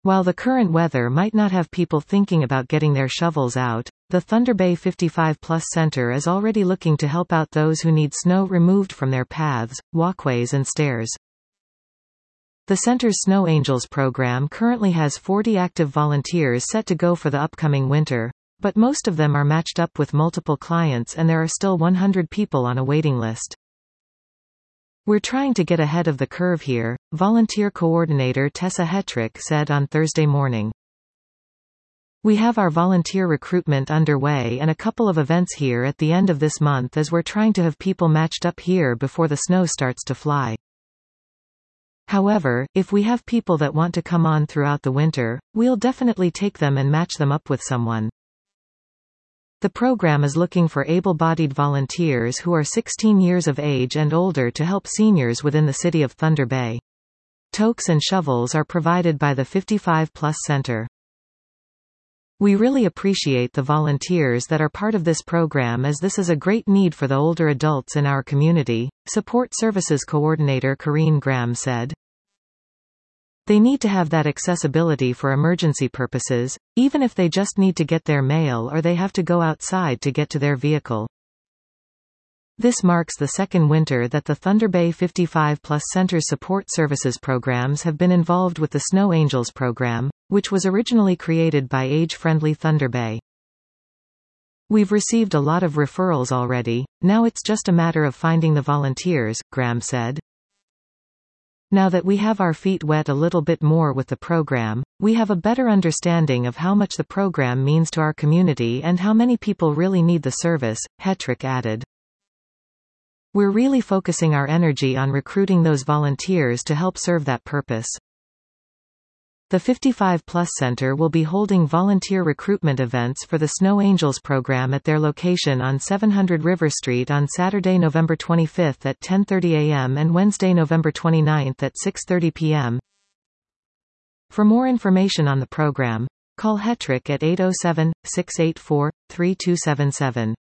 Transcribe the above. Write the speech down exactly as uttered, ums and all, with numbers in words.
While the current weather might not have people thinking about getting their shovels out, the Thunder Bay fifty-five plus Center is already looking to help out those who need snow removed from their paths, walkways and stairs. The center's Snow Angels program currently has forty active volunteers set to go for the upcoming winter, but most of them are matched up with multiple clients and there are still one hundred people on a waiting list. "We're trying to get ahead of the curve here," volunteer coordinator Tessa Hetrick said on Thursday morning. "We have our volunteer recruitment underway and a couple of events here at the end of this month as we're trying to have people matched up here before the snow starts to fly. However, if we have people that want to come on throughout the winter, we'll definitely take them and match them up with someone." The program is looking for able-bodied volunteers who are sixteen years of age and older to help seniors within the city of Thunder Bay. Toques and shovels are provided by the fifty-five plus Center. "We really appreciate the volunteers that are part of this program as this is a great need for the older adults in our community," Support Services Coordinator Corrine Graham said. "They need to have that accessibility for emergency purposes, even if they just need to get their mail or they have to go outside to get to their vehicle." This marks the second winter that the Thunder Bay fifty-five plus Center's support services programs have been involved with the Snow Angels program, which was originally created by Age-Friendly Thunder Bay. "We've received a lot of referrals already, now it's just a matter of finding the volunteers," Graham said. "Now that we have our feet wet a little bit more with the program, we have a better understanding of how much the program means to our community and how many people really need the service," Hetrick added. "We're really focusing our energy on recruiting those volunteers to help serve that purpose." The fifty-five plus Center will be holding volunteer recruitment events for the Snow Angels program at their location on seven hundred River Street on Saturday, November twenty-fifth at ten thirty a m and Wednesday, November twenty-ninth at six thirty p m For more information on the program, call Hetrick at eight oh seven, six eight four, three two seven seven.